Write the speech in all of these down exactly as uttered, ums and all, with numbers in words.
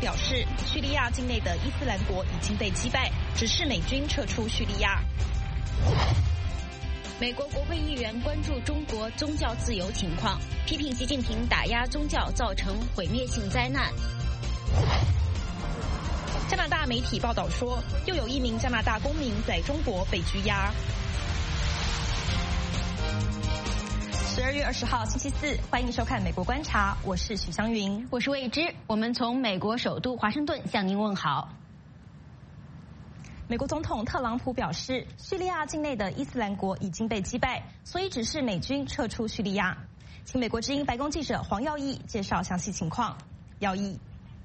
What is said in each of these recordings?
表示，叙利亚境内的伊斯兰国已经被击败，指示美军撤出叙利亚。美国国会议员关注中国宗教自由情况，批评习近平打压宗教造成毁灭性灾难。加拿大媒体报道说，又有一名加拿大公民在中国被拘押。十二月二十号星期四，欢迎收看《美国观察》，我是许湘云， 我是魏之，我们从美国首都华盛顿向您问好。 美国总统特朗普表示，叙利亚境内的伊斯兰国已经被击败，所以指示美军撤出叙利亚。请美国之音白宫记者黄耀义介绍详细情况。耀义。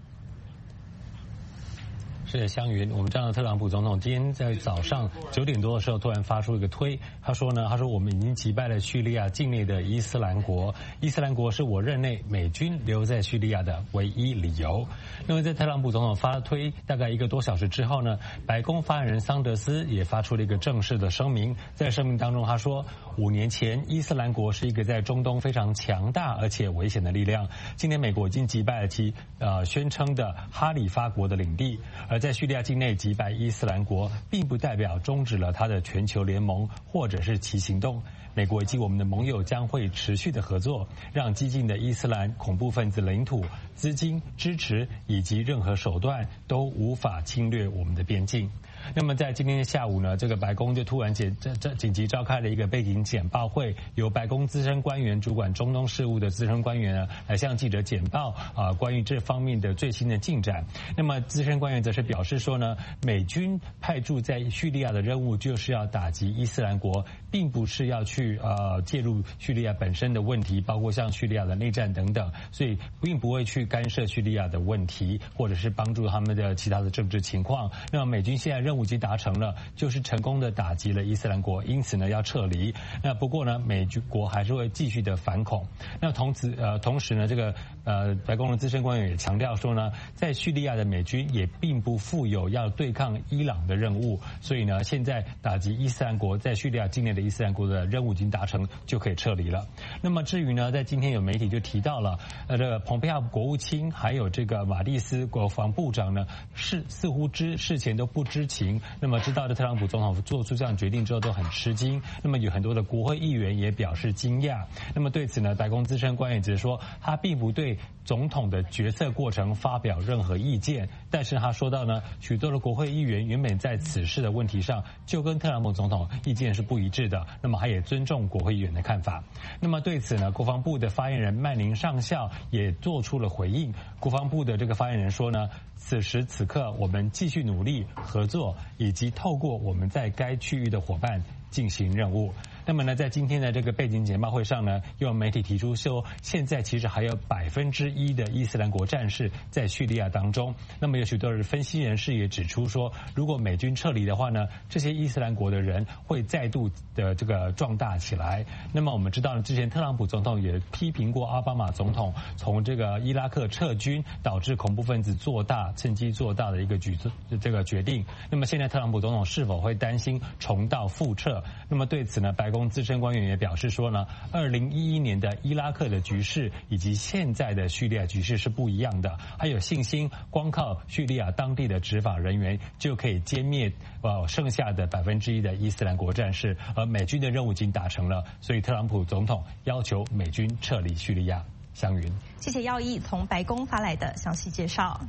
是湘云，我们知道特朗普总统今天在早上九点多的时候突然发出一个推，他说呢，他说我们已经击败了叙利亚境内的伊斯兰国，伊斯兰国是我任内美军留在叙利亚的唯一理由。那么在特朗普总统发推大概一个多小时之后呢，白宫发言人桑德斯也发出了一个正式的声明，在声明当中他说，五年前伊斯兰国是一个在中东非常强大而且危险的力量，今年美国已经击败了其呃宣称的哈里发国的领地，而在叙利亚境内击败伊斯兰国，并不代表终止了他的全球联盟或者是其行动。美国以及我们的盟友将会持续的合作，让激进的伊斯兰恐怖分子领土、资金、支持以及任何手段都无法侵略我们的边境。那么在今天的下午呢，这个白宫就突然紧这这紧急召开了一个背景简报会，由白宫资深官员主管中东事务的资深官员呢来向记者简报啊关于这方面的最新的进展。那么资深官员则是表示说呢，美军派驻在叙利亚的任务就是要打击伊斯兰国，并不是要去呃介入叙利亚本身的问题，包括像叙利亚的内战等等，所以并不会去干涉叙利亚的问题，或者是帮助他们的其他的政治情况。那么美军现在任务已经达成了，就是成功的打击了伊斯兰国，因此呢要撤离。那不过呢，美国还是会继续的反恐。那同时呃同时呢，这个呃白宫的资深官员也强调说呢，在叙利亚的美军也并不负有要对抗伊朗的任务，所以呢，现在打击伊斯兰国在叙利亚境内的伊斯兰国的任务已经达成，就可以撤离了。那么至于呢，在今天有媒体就提到了，呃，这个蓬佩奥国务卿还有这个马蒂斯国防部长呢，是似乎知事前都不知情。那么知道的特朗普总统做出这样决定之后都很吃惊，那么有很多的国会议员也表示惊讶。那么对此呢，白宫资深官员只是说，他并不对总统的决策过程发表任何意见，但是他说到呢，许多的国会议员原本在此事的问题上就跟特朗普总统意见是不一致的，那么他也尊重国会议员的看法。那么对此呢，国防部的发言人曼宁上校也做出了回应。国防部的这个发言人说呢，此时此刻我们继续努力合作，以及透过我们在该区域的伙伴进行任务。那么呢，在今天的这个背景简报会上呢，又有媒体提出说，现在其实还有百分之一的伊斯兰国战士在叙利亚当中。那么有许多的分析人士也指出说，如果美军撤离的话呢，这些伊斯兰国的人会再度的这个壮大起来。那么我们知道呢，之前特朗普总统也批评过奥巴马总统从这个伊拉克撤军，导致恐怖分子做大、趁机做大的一个举这个决定。那么现在特朗普总统是否会担心重蹈覆辙？那么对此呢，白宫资深官员也表示说呢，二零一一年的伊拉克的局势以及现在的叙利亚局势是不一样的，还有信心光靠叙利亚当地的执法人员就可以歼灭呃剩下的百分之一的伊斯兰国战士，而美军的任务已经达成了，所以特朗普总统要求美军撤离叙利亚。湘云， 谢谢耀义从白宫发来的详细介绍。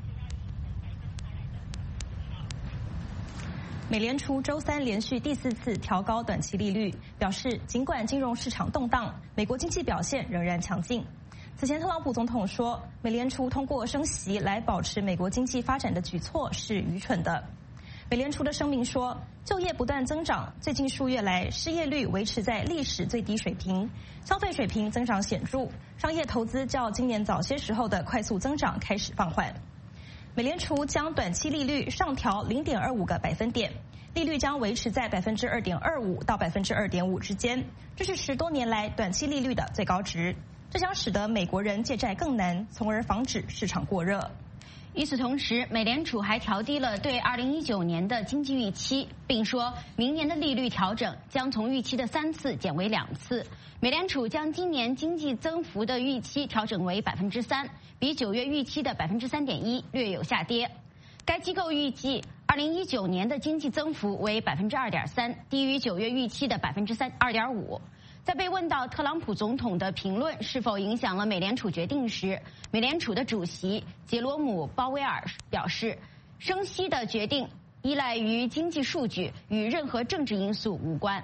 美联储周三连续第四次调高短期利率，表示尽管金融市场动荡，美国经济表现仍然强劲。此前，特朗普总统说，美联储通过升息来保持美国经济发展的举措是愚蠢的。美联储的声明说，就业不断增长，最近数月来失业率维持在历史最低水平，消费水平增长显著，商业投资较今年早些时候的快速增长开始放缓。美联储将短期利率上调 零点二五个百分点，利率将维持在 百分之二点二五 到 百分之二点五 之间，这是十多年来短期利率的最高值。这将使得美国人借债更难，从而防止市场过热。 与此同时，美联储还调低了对二零一九年的经济预期，并说明年的利率调整将从预期的三次减为两次。美联储将今年经济增幅的预期调整为百分之三，比九月预期的百分之三点一略有下跌。该机构预计二零一九年的经济增幅为百分之二点三，低于九月预期的百分之三二点五。在被问到特朗普总统的评论是否影响了美联储决定时，美联储的主席杰罗姆·鲍威尔表示，升息的决定依赖于经济数据，与任何政治因素无关。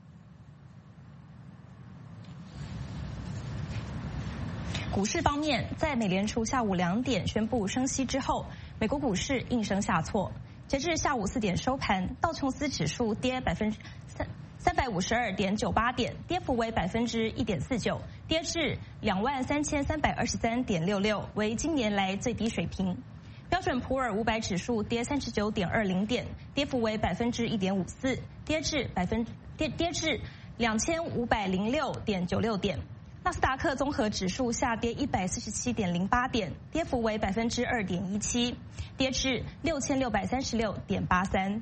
股市方面，在美联储下午两点宣布升息之后，美国股市应声下挫。截至下午四点收盘，道琼斯指数跌百分之三。三百五十二点九八点，跌幅为百分之一点四九，跌至两万三千三百二十三点六六，为今年来最低水平。标准普尔五百指数跌三十九点二零点，跌幅为百分之一点五四，跌至百分跌跌至两千五百零六点九六点。纳斯达克综合指数下跌一百四十七点零八点，跌幅为百分之二点一七，跌至六千六百三十六点八三。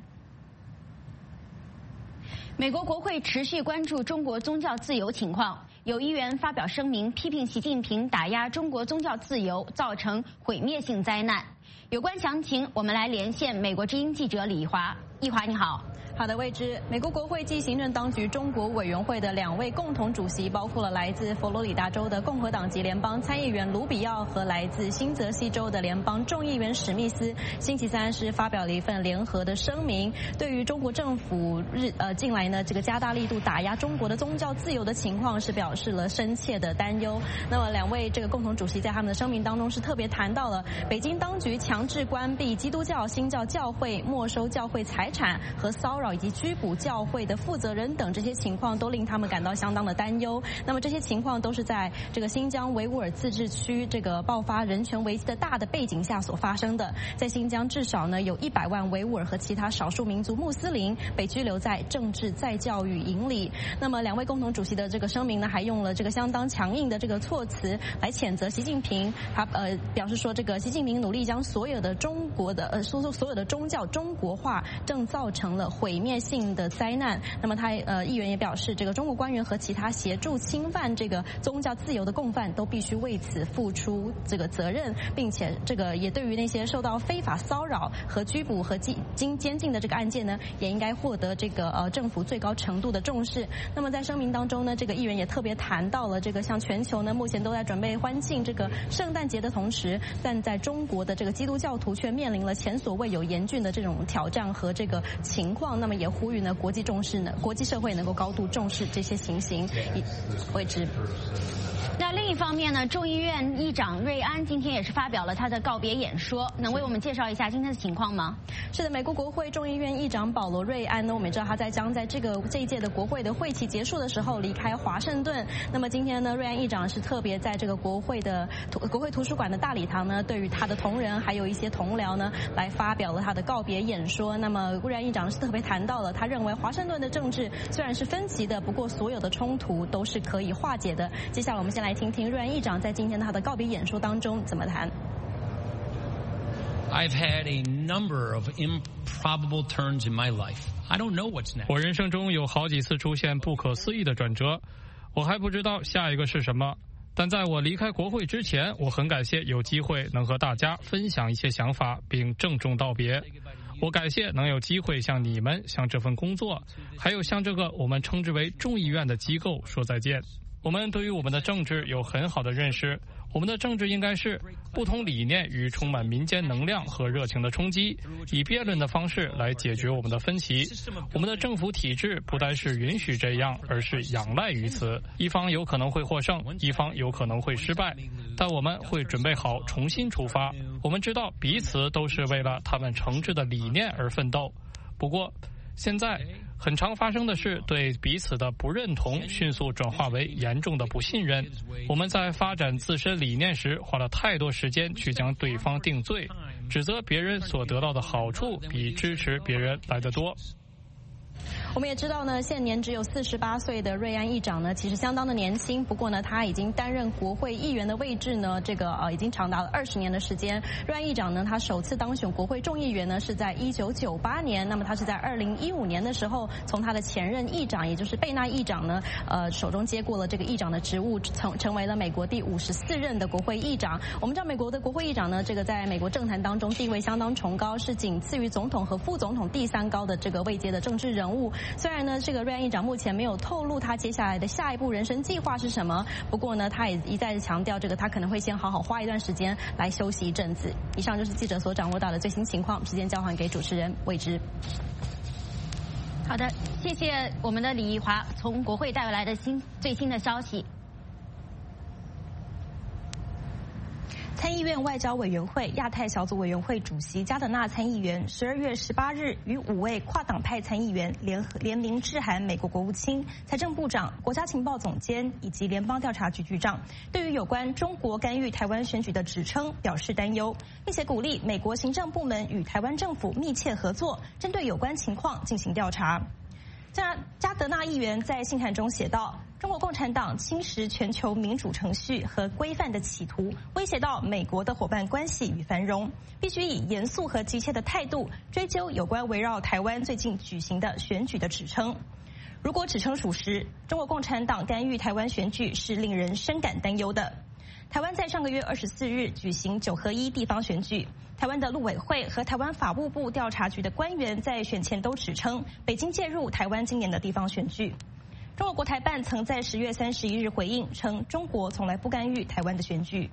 美国国会持续关注中国宗教自由情况，有议员发表声明批评习近平打压中国宗教自由，造成毁灭性灾难。有关详情，我们来连线美国之音记者李华。易华，你好。 好的，未知。美国国会暨行政当局中国委员会的两位共同主席，包括了来自佛罗里达州的共和党籍联邦参议员卢比奥和来自新泽西州的联邦众议员史密斯，星期三是发表了一份联合的声明，对于中国政府日呃近来呢这个加大力度打压中国的宗教自由的情况是表示了深切的担忧。那么两位这个共同主席在他们的声明当中是特别谈到了北京当局强制关闭基督教新教教会、没收教会财产和骚扰以及拘捕教会的负责人等这些情况都令他们感到相当的担忧。那么这些情况都是在这个新疆维吾尔自治区这个爆发人权危机的大的背景下所发生的。在新疆至少呢有一百万维吾尔和其他少数民族穆斯林被拘留在政治再教育营里。那么两位共同主席的这个声明呢还用了这个相当强硬的这个措辞来谴责习近平，他呃表示说这个习近平努力将所有的中国的呃说说所有的宗教中国化，正造成了毁灭性的灾难。那么他呃议员也表示，这个中国官员和其他协助侵犯这个宗教自由的共犯都必须为此付出这个责任，并且这个也对于那些受到非法骚扰和拘捕和经监禁的这个案件呢，也应该获得这个呃政府最高程度的重视。那么在声明当中呢，这个议员也特别谈到了这个像全球呢目前都在准备欢庆这个圣诞节的同时，但在中国的这个基督教徒却面临了前所未有严峻的这种挑战和这个情况。那么也呼吁呢国际重视呢，国际社会能够高度重视这些情形，以为之。 那另一方面呢，众议院议长瑞安今天也是发表了他的告别演说，能为我们介绍一下今天的情况吗？ 是的，美国国会众议院议长保罗瑞安呢，我们也知道他在将在这个这一届的国会的会期结束的时候离开华盛顿。那么今天呢，瑞安议长是特别在这个国会的国会图书馆的大礼堂呢，对于他的同仁还有一些同僚呢，来发表了他的告别演说。那么瑞安议长是特别谈到了，他认为华盛顿的政治虽然是分歧的，不过所有的冲突都是可以化解的。接下来我们先来听听瑞安议长在今天他的告别演说当中怎么谈。 I've had a number of improbable turns in my life. I don't know what's next. 我人生中有好几次出现不可思议的转折，我还不知道下一个是什么。但在我离开国会之前，我很感谢有机会能和大家分享一些想法，并郑重道别。我感谢能有机会向你们、向这份工作，还有向这个我们称之为众议院的机构说再见。我们对于我们的政治有很好的认识，我们的政治应该是不同理念与充满民间能量和热情的冲击，以辩论的方式来解决我们的分歧。我们的政府体制不单是允许这样，而是仰赖于此。一方有可能会获胜，一方有可能会失败，但我们会准备好重新出发。我们知道彼此都是为了他们诚挚的理念而奋斗。不过现在很常发生的是对彼此的不认同迅速转化为严重的不信任。我们在发展自身理念时花了太多时间去将对方定罪，指责别人所得到的好处比支持别人来得多。 我们也知道呢，现年只有四十八岁的瑞安议长呢，其实相当的年轻。不过呢，他已经担任国会议员的位置呢，这个呃已经长达了二十年的时间。瑞安议长呢，他首次当选国会众议员呢是在一九九八年，那么他是在二零一五年的时候，从他的前任议长，也就是贝纳议长呢，呃手中接过了这个议长的职务，成成为了美国第五十四任的国会议长。我们知道美国的国会议长呢，这个在美国政坛当中地位相当崇高，是仅次于总统和副总统第三高的这个位阶的政治人物。虽然呢，这个瑞安议长目前没有透露他接下来的下一步人生计划是什么，不过呢，他也一再的强调，这个他可能会先好好花一段时间来休息一阵子。以上就是记者所掌握到的最新情况，时间交还给主持人魏之。 好的，谢谢我们的李义华从国会带来的新最新的消息。 参议院外交委员会亚太小组委员会主席加德纳参议员十二月十八日与五位跨党派参议员联合联名致函美国国务卿、财政部长、国家情报总监以及联邦调查局局长，对于有关中国干预台湾选举的指称表示担忧，并且鼓励美国行政部门与台湾政府密切合作，针对有关情况进行调查。加加德纳议员在信函中写道：中国共产党侵蚀全球民主程序和规范的企图，威胁到美国的伙伴关系与繁荣，必须以严肃和急切的态度追究有关围绕台湾最近举行的选举的指称。如果指称属实，中国共产党干预台湾选举是令人深感担忧的。台湾在上个月二十四日举行九合一地方选举，台湾的陆委会和台湾法务部调查局的官员在选前都指称北京介入台湾今年的地方选举。中国国台办曾在十月三十一日回应称，中国从来不干预台湾的选举。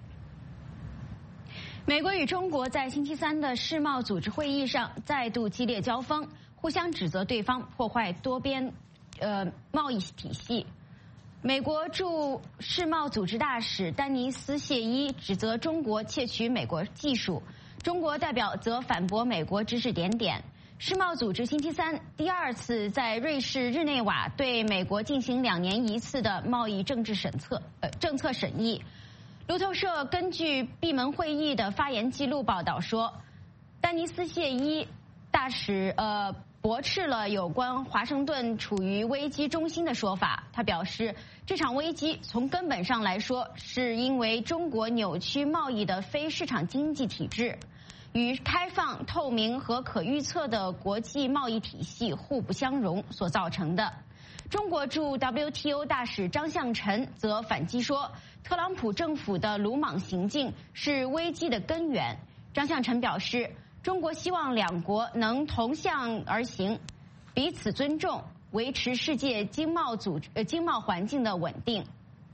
美国与中国在星期三的世贸组织会议上再度激烈交锋，互相指责对方破坏多边呃贸易体系。美国驻世贸组织大使丹尼斯·谢伊指责中国窃取美国技术，中国代表则反驳美国指指点点。世贸组织星期三第二次在瑞士日内瓦对美国进行两年一次的贸易政治审测呃政策审议。路透社根据闭门会议的发言记录报道说，丹尼斯·谢伊大使呃驳斥了有关华盛顿处于危机中心的说法。他表示，这场危机从根本上来说是因为中国扭曲贸易的非市场经济体制与开放、透明和可预测的国际贸易体系互不相容所造成的。中国驻 W T O 大使张向晨则反击说，特朗普政府的鲁莽行径是危机的根源。张向晨表示，中国希望两国能同向而行，彼此尊重，维持世界经贸组织呃经贸环境的稳定。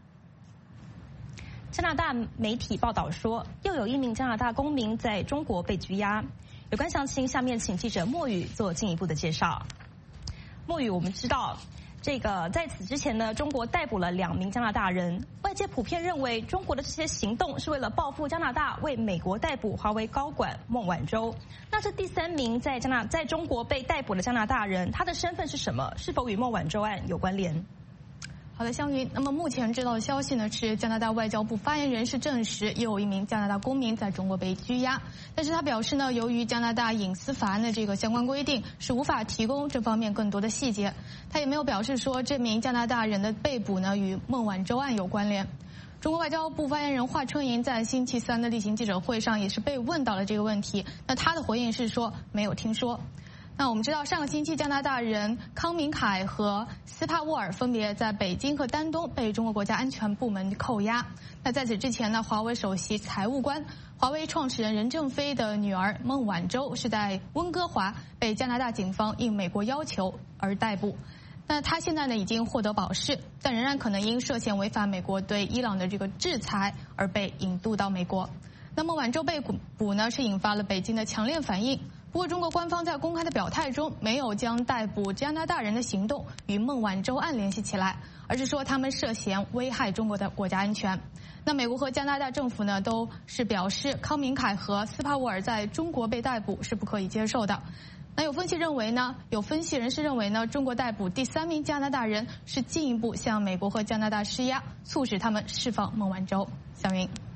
加拿大媒体报道说，又有一名加拿大公民在中国被拘押。有关详情，下面请记者莫宇做进一步的介绍。莫宇，我们知道，这个在此之前呢，中国逮捕了两名加拿大人。外界普遍认为，中国的这些行动是为了报复加拿大为美国逮捕华为高管孟晚舟。那这第三名在加拿在中国被逮捕的加拿大人，他的身份是什么？是否与孟晚舟案有关联？ 好的，湘云。那么目前知道的消息呢，是加拿大外交部发言人是证实，又有一名加拿大公民在中国被拘押。但是他表示呢，由于加拿大隐私法案的这个相关规定，是无法提供这方面更多的细节。他也没有表示说这名加拿大人的被捕呢与孟晚舟案有关联。中国外交部发言人华春莹在星期三的例行记者会上也是被问到了这个问题，那他的回应是说没有听说。那我们知道，上个星期加拿大人康明凯和斯帕沃尔分别在北京和丹东被中国国家安全部门扣押。那在此之前呢，华为首席财务官、华为创始人任正非的女儿孟晚舟是在温哥华被加拿大警方应美国要求而逮捕。那他现在呢已经获得保释，但仍然可能因涉嫌违反美国对伊朗的这个制裁而被引渡到美国。那孟晚舟被捕呢，是引发了北京的强烈反应。不过，中国官方在公开的表态中没有将逮捕加拿大人的行动与孟晚舟案联系起来，而是说他们涉嫌危害中国的国家安全。那美国和加拿大政府呢，都是表示康明凯和斯帕沃尔在中国被逮捕是不可以接受的。那有分析认为呢，有分析人士认为呢，中国逮捕第三名加拿大人是进一步向美国和加拿大施压，促使他们释放孟晚舟。小云。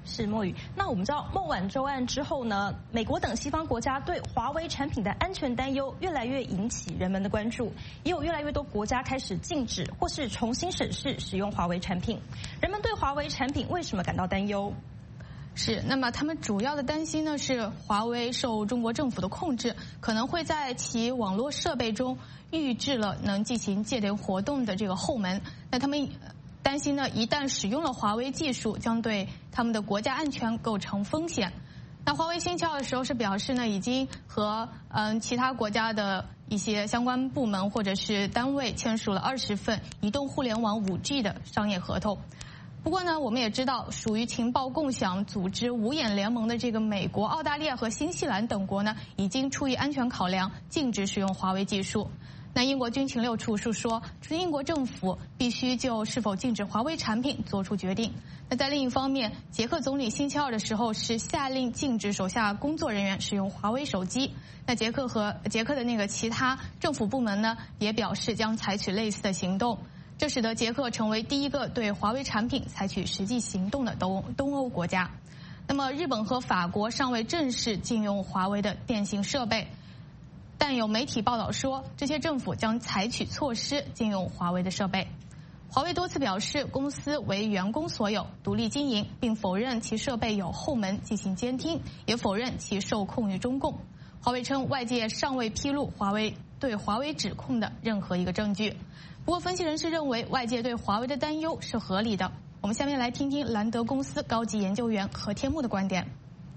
是墨雨。那我们知道孟晚舟案之后呢，美国等西方国家对华为产品的安全担忧越来越引起人们的关注，也有越来越多国家开始禁止或是重新审视使用华为产品。人们对华为产品为什么感到担忧？ 是，那么他们主要的担心呢是华为受中国政府的控制，可能会在其网络设备中预置了能进行间谍活动的这个后门。那他们担心呢，一旦使用了华为技术，将对他们的国家安全构成风险。那华为信息的时候是表示呢，已经和嗯其他国家的一些相关部门或者是单位签署了二十份移动互联网 五 G 的商业合同。不过呢，我们也知道，属于情报共享组织五眼联盟的这个美国、澳大利亚和新西兰等国呢，已经出于安全考量，禁止使用华为技术。那英国军情六处是说，英国政府必须就是否禁止华为产品做出决定。那在另一方面，捷克总理星期二的时候是下令禁止手下工作人员使用华为手机。那捷克和捷克的那个其他政府部门呢，也表示将采取类似的行动。这使得捷克成为第一个对华为产品采取实际行动的东东欧国家。那么，日本和法国尚未正式禁用华为的电信设备，但有媒体报道说，这些政府将采取措施禁用华为的设备。华为多次表示，公司为员工所有，独立经营，并否认其设备有后门进行监听，也否认其受控于中共。华为称，外界尚未披露华为对华为指控的任何一个证据。不过，分析人士认为，外界对华为的担忧是合理的。我们下面来听听兰德公司高级研究员何天木的观点。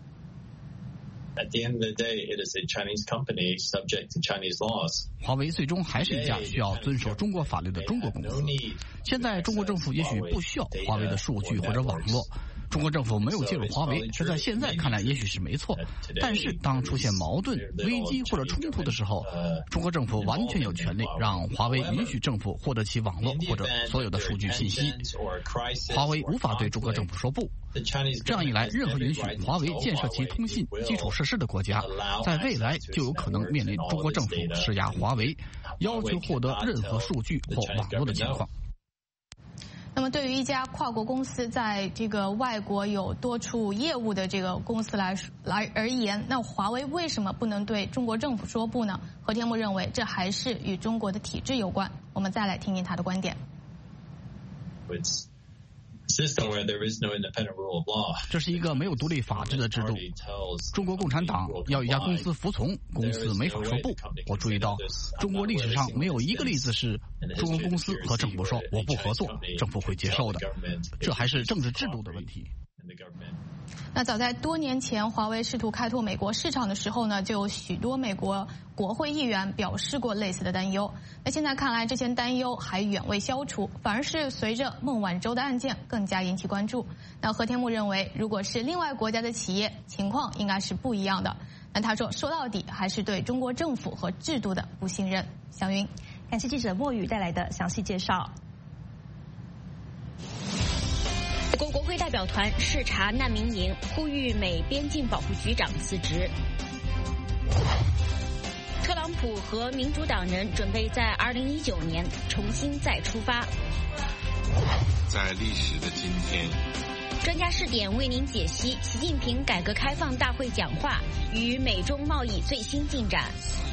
At the end of the day, it is a Chinese company subject to Chinese laws. 华为最终还是一家需要遵守中国法律的中国公司。现在中国政府也许不需要华为的数据或者网络。中国政府没有介入华为，这在现在看来也许是没错，但是当出现矛盾、危机或者冲突的时候，中国政府完全有权利让华为允许政府获得其网络或者所有的数据信息。华为无法对中国政府说不。这样一来，任何允许华为建设其通信基础设施的国家，在未来就有可能面临中国政府施压华为，要求获得任何数据或网络的情况。 那么，对于一家跨国公司在这个外国有多处业务的这个公司来来而言，那华为为什么不能对中国政府说不呢？何天木认为，这还是与中国的体制有关。我们再来听听他的观点。 这是一个没有独立法治的制度。中国共产党要一家公司服从，公司没法说不。我注意到，中国历史上没有一个例子是中国公司和政府说我不合作，政府会接受的。这还是政治制度的问题。 那早在多年前，华为试图开拓美国市场的时候呢，就有许多美国国会议员表示过类似的担忧。那现在看来，这些担忧还远未消除，反而是随着孟晚舟的案件更加引起关注。那何天木认为，如果是另外国家的企业，情况应该是不一样的。那他说，说到底还是对中国政府和制度的不信任。祥云， 感谢记者莫宇带来的详细介绍。 美国国会代表团视察难民营，呼吁美边境保护局长辞职。特朗普和民主党人准备在二零一九年重新再出发。 在历史的今天， 专家视点为您解析习近平改革开放大会讲话与美中贸易最新进展。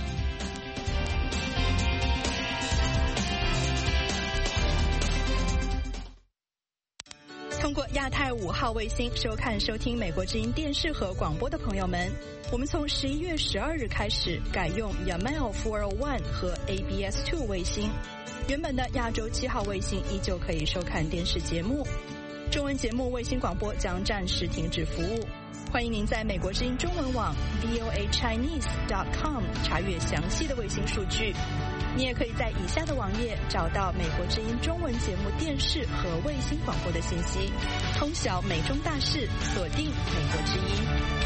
通过亚太五号卫星收看收听美国之音电视和广播的朋友们，我们从十一月十二日开始改用 Yamal四零一 和 A B S 二 卫星，原本的亚洲七号卫星依旧可以收看电视节目。中文节目卫星广播将暂时停止服务，欢迎您在美国之音中文网 V O A Chinese dot com 查阅详细的卫星数据。你也可以在以下的网页找到美国之音中文节目电视和卫星广播的信息，通晓美中大事，锁定美国之音。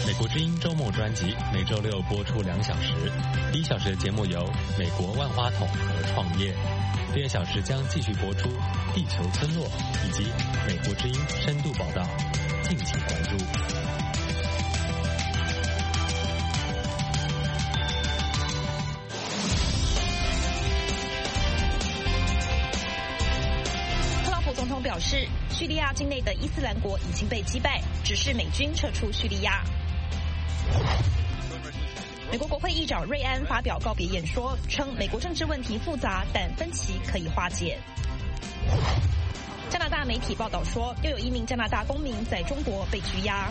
美国之音周末专辑每周六播出两小时，第一小时的节目有美国万花筒和创业，第二小时将继续播出地球村落以及美国之音深度报道，敬请关注。 总统表示，叙利亚境内的伊斯兰国已经被击败，指示美军撤出叙利亚。美国国会议长瑞安发表告别演说，称美国政治问题复杂，但分歧可以化解。加拿大媒体报道说，又有一名加拿大公民在中国被拘押。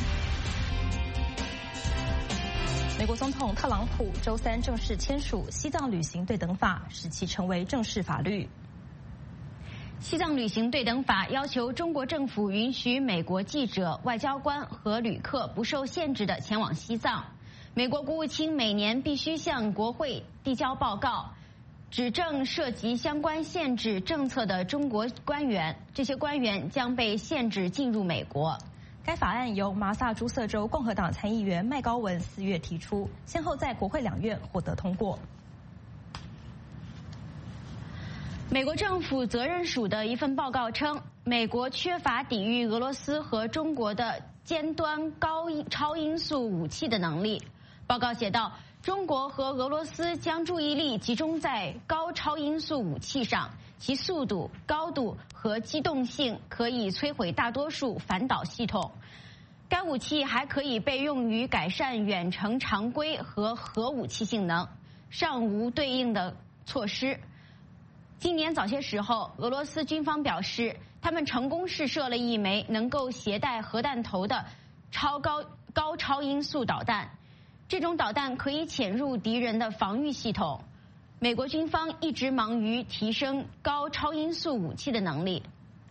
美国总统特朗普周三正式签署西藏旅行对等法，使其成为正式法律。 西藏旅行对等法要求中国政府允许美国记者、外交官和旅客不受限制地前往西藏。美国国务卿每年必须向国会递交报告，指证涉及相关限制政策的中国官员，这些官员将被限制进入美国。 该法案由麻萨诸塞州共和党参议员麦高文四月提出，先后在国会两院获得通过。 美国政府责任署的一份报告称，美国缺乏抵御俄罗斯和中国的尖端高超音速武器的能力。报告写道，中国和俄罗斯将注意力集中在高超音速武器上，其速度、高度和机动性可以摧毁大多数反导系统。该武器还可以被用于改善远程常规和核武器性能，尚无对应的措施。今年早些时候，俄罗斯军方表示，他们成功试射了一枚能够携带核弹头的超高高超音速导弹。这种导弹可以潜入敌人的防御系统。美国军方一直忙于提升高超音速武器的能力。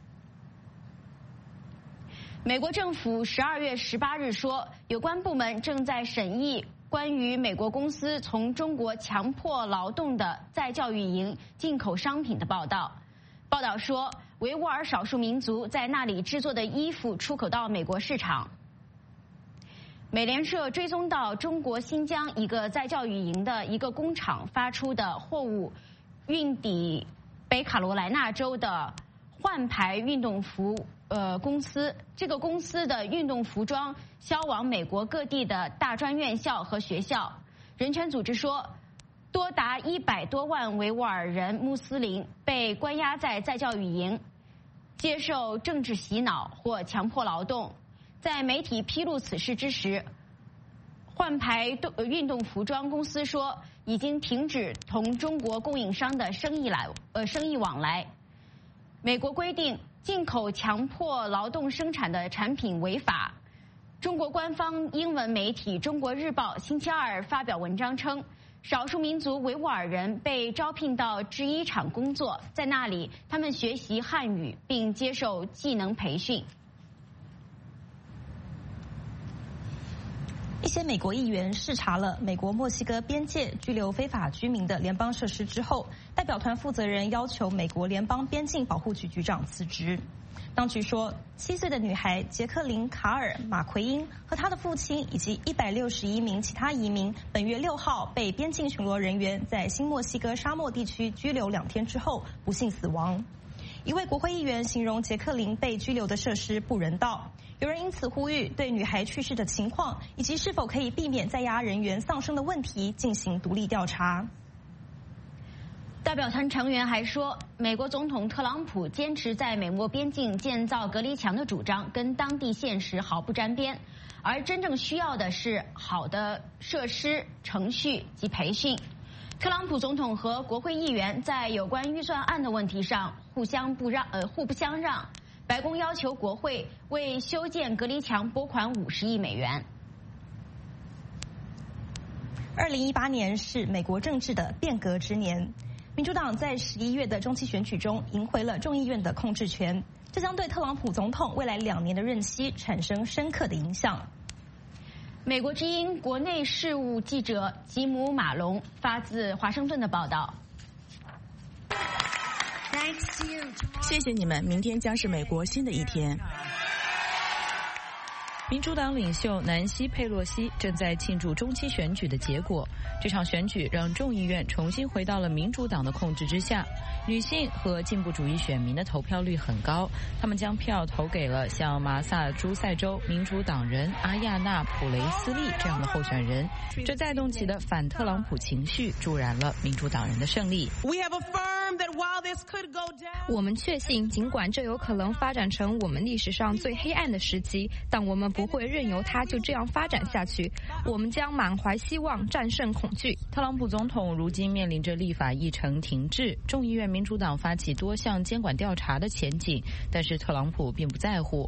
美国政府十二月十八日说，有关部门正在审议关于美国公司从中国强迫劳动的再教育营进口商品的报道。报道说，维吾尔少数民族在那里制作的衣服出口到美国市场。美联社追踪到中国新疆一个再教育营的一个工厂发出的货物运抵北卡罗来纳州的换牌运动服呃公司，这个公司的运动服装销往美国各地的大专院校和学校。人权组织说，多达一百多万维吾尔人穆斯林被关押在再教育营，接受政治洗脑或强迫劳动。在媒体披露此事之时，换牌运动服装公司说已经停止同中国供应商的生意来呃生意往来。美国规定进口强迫劳动生产的产品违法。中国官方英文媒体《中国日报》星期二发表文章称，少数民族维吾尔人被招聘到制衣厂工作，在那里他们学习汉语并接受技能培训。 一些美国议员视察了美国墨西哥边界拘留非法居民的联邦设施之后，代表团负责人要求美国联邦边境保护局局长辞职。当局说，七岁的女孩杰克琳·卡尔·马奎因和她的父亲以及一百六十一名其他移民本月六号被边境巡逻人员在新墨西哥沙漠地区拘留两天之后不幸死亡。一位国会议员形容杰克琳被拘留的设施不人道，有人因此呼吁对女孩去世的情况以及是否可以避免在押人员丧生的问题进行独立调查。 代表团成员还说，美国总统特朗普坚持在美墨边境建造隔离墙的主张跟当地现实毫不沾边，而真正需要的是好的设施、程序及培训。特朗普总统和国会议员在有关预算案的问题上互相不让呃互不相让。白宫要求国会为修建隔离墙拨款五十亿美元。 二零一八年是美国政治的变革之年，民主党在十一月的中期选举中赢回了众议院的控制权，这将对特朗普总统未来两年的任期产生深刻的影响。 美国之音国内事务记者吉姆·马龙发自华盛顿的报道。 谢谢你们，明天将是美国新的一天。 民主党领袖南希·佩洛西正在庆祝中期选举的结果。这场选举让众议院重新回到了民主党的控制之下，女性和进步主义选民的投票率很高，他们将票投给了像马萨诸塞州民主党人阿亚娜·普雷斯利这样的候选人，这带动起的反特朗普情绪助燃了民主党人的胜利。 我们确信，尽管这有可能发展成我们历史上最黑暗的时期，但我们不会任由它就这样发展下去。我们将满怀希望战胜恐惧。 特朗普总统如今面临着立法议程停滞，众议院民主党发起多项监管调查的前景，但是特朗普并不在乎。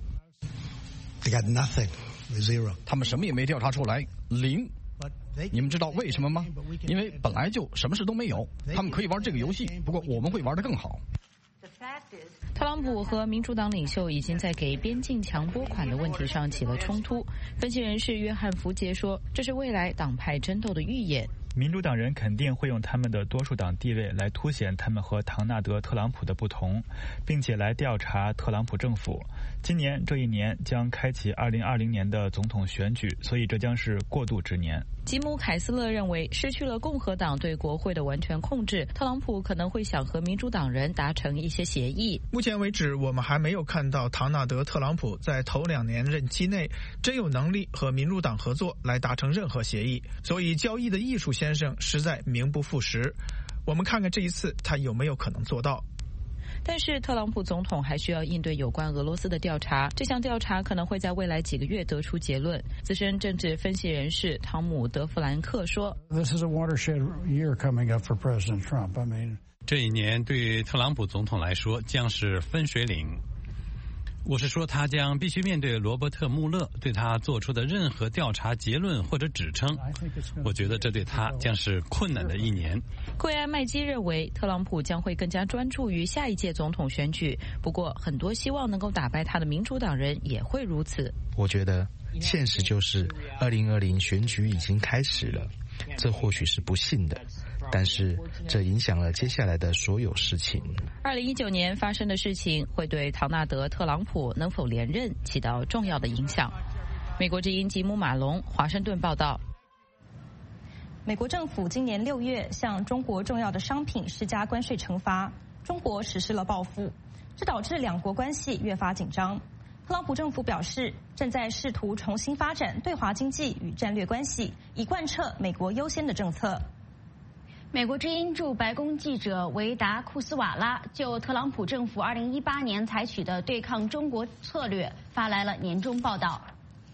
他们什么也没调查出来，零。你们知道为什么吗？因为本来就什么事都没有。他们可以玩这个游戏，不过我们会玩得更好。 特朗普和民主党领袖已经在给边境墙拨款的问题上起了冲突。分析人士约翰·福杰说，这是未来党派争斗的预演。 民主党人肯定会用他们的多数党地位来凸显他们和唐纳德·特朗普的不同，并且来调查特朗普政府。今年这一年将开启二零二零年的总统选举，所以这将是过渡之年。 吉姆·凯斯勒认为，失去了共和党对国会的完全控制，特朗普可能会想和民主党人达成一些协议。 目前为止，我们还没有看到唐纳德·特朗普在头两年任期内真有能力和民主党合作来达成任何协议，所以交易的艺术先生实在名不副实。我们看看这一次他有没有可能做到。 但是特朗普总统还需要应对有关俄罗斯的调查，这项调查可能会在未来几个月得出结论。资深政治分析人士汤姆·德弗兰克说 This is a watershed year coming up for President Trump. I mean, 这一年对特朗普总统来说将是分水岭。我是说，他将必须面对罗伯特·穆勒对他做出的任何调查结论或者指称。我觉得这对他将是困难的一年。 贵安麦基认为，特朗普将会更加专注于下一届总统选举，不过很多希望能够打败他的民主党人也会如此。 我觉得现实就是二零二零选举已经开始了，这或许是不幸的，但是这影响了接下来的所有事情。 二零一九年发生的事情会对唐纳德·特朗普能否连任起到重要的影响。美国之音吉姆·马龙华盛顿报道。 美国政府今年六月向中国重要的商品施加关税惩罚，中国实施了报复，这导致两国关系越发紧张。特朗普政府表示，正在试图重新发展对华经济与战略关系，以贯彻美国优先的政策。 美国之音驻白宫记者维达库斯瓦拉就特朗普政府二零一八年采取的对抗中国策略发来了年终报道。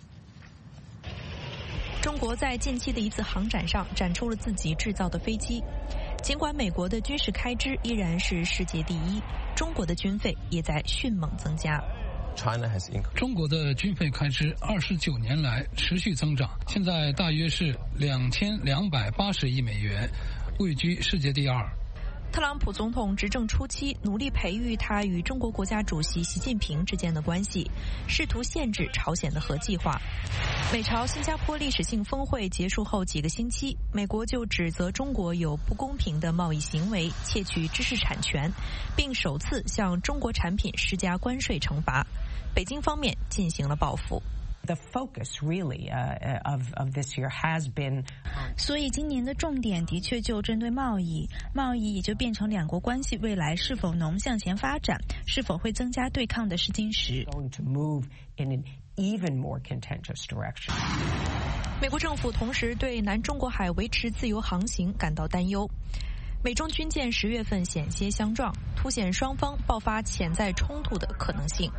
中国在近期的一次航展上展出了自己制造的飞机，尽管美国的军事开支依然是世界第一，中国的军费也在迅猛增加。 中国的军费开支二十九年来持续增长，现在大约是两千两百八十亿美元，位居世界第二。 特朗普总统执政初期努力培育他与中国国家主席习近平之间的关系，试图限制朝鲜的核计划。美朝新加坡历史性峰会结束后几个星期，美国就指责中国有不公平的贸易行为，窃取知识产权，并首次向中国产品施加关税惩罚。北京方面进行了报复。 The focus really uh, of, of this year has been. 所以今年的重点的确就针对贸易，贸易也就变成两国关系未来是否能向前发展，是否会增加对抗的试金石。 Going to move in an even more contentious direction. 美国政府同时对南中国海维持自由航行感到担忧。美中军舰十月份险些相撞，凸显双方爆发潜在冲突的可能性。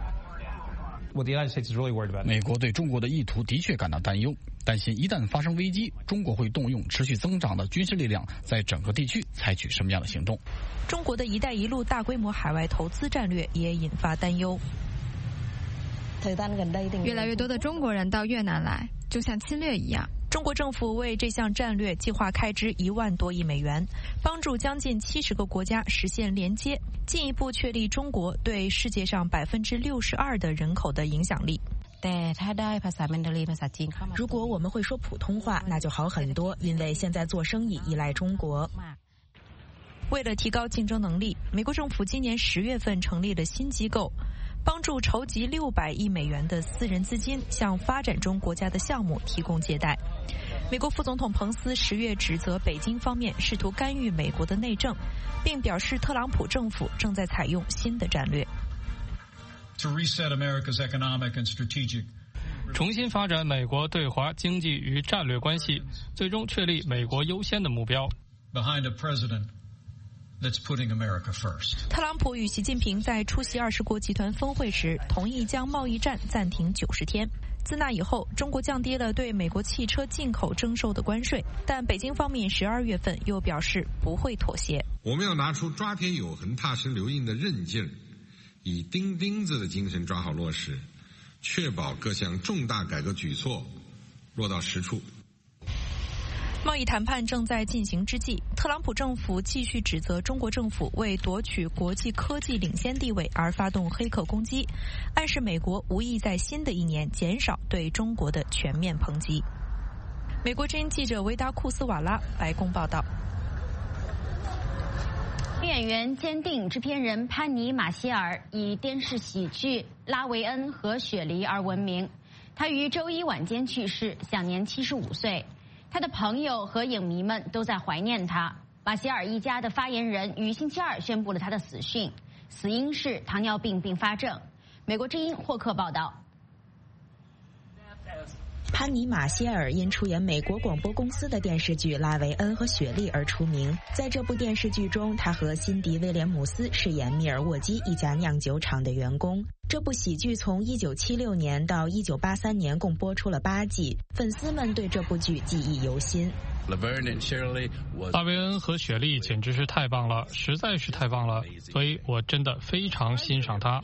美国对中国的意图的确感到担忧，担心一旦发生危机，中国会动用持续增长的军事力量，在整个地区采取什么样的行动？ 中国的一带一路大规模海外投资战略也引发担忧。 越来越多的中国人到越南来，就像侵略一样。 中国政府为这项战略计划开支一万多亿美元，帮助将近七十个国家实现连接，进一步确立中国对世界上百分之六十二的人口的影响力。 如果我们会说普通话，那就好很多，因为现在做生意依赖中国。 为了提高竞争能力，美国政府今年十月份成立了新机构。 帮助筹集六百亿美元的私人资金，向发展中国家的项目提供借贷。美国副总统彭斯十月指责北京方面试图干预美国的内政，并表示特朗普政府正在采用新的战略。 重新发展美国对华经济与战略关系，最终确立美国优先的目标。 特朗普与习近平在出席二十国集团峰会时，同意将贸易战暂停九十天。自那以后，中国降低了对美国汽车进口征收的关税，但北京方面十二月份又表示不会妥协。 我们要拿出抓天有痕、踏实留印的韧劲儿，以钉钉子的精神抓好落实，确保各项重大改革举措落到实处。 贸易谈判正在进行之际，特朗普政府继续指责中国政府为夺取国际科技领先地位而发动黑客攻击，暗示美国无意在新的一年减少对中国的全面抨击。美国之音记者维达库斯瓦拉，白宫报道。 演员兼电影制片人潘妮·马歇尔以电视喜剧《拉维恩和雪梨》而闻名，他于周一晚间去世，享年七十五岁。他的朋友和影迷们都在怀念他。马歇尔一家的发言人于星期二宣布了他的死讯，死因是糖尿病并发症。美国之音霍克报道。 潘妮·马歇尔因出演美国广播公司的电视剧《拉维恩和雪莉》而出名。在这部电视剧中，他和辛迪·威廉姆斯饰演密尔沃基一家酿酒厂的员工。这部喜剧从一九七六年到一九八三年共播出了八季，粉丝们对这部剧记忆犹新。 拉维恩和雪莉简直是太棒了，实在是太棒了，所以我真的非常欣赏他。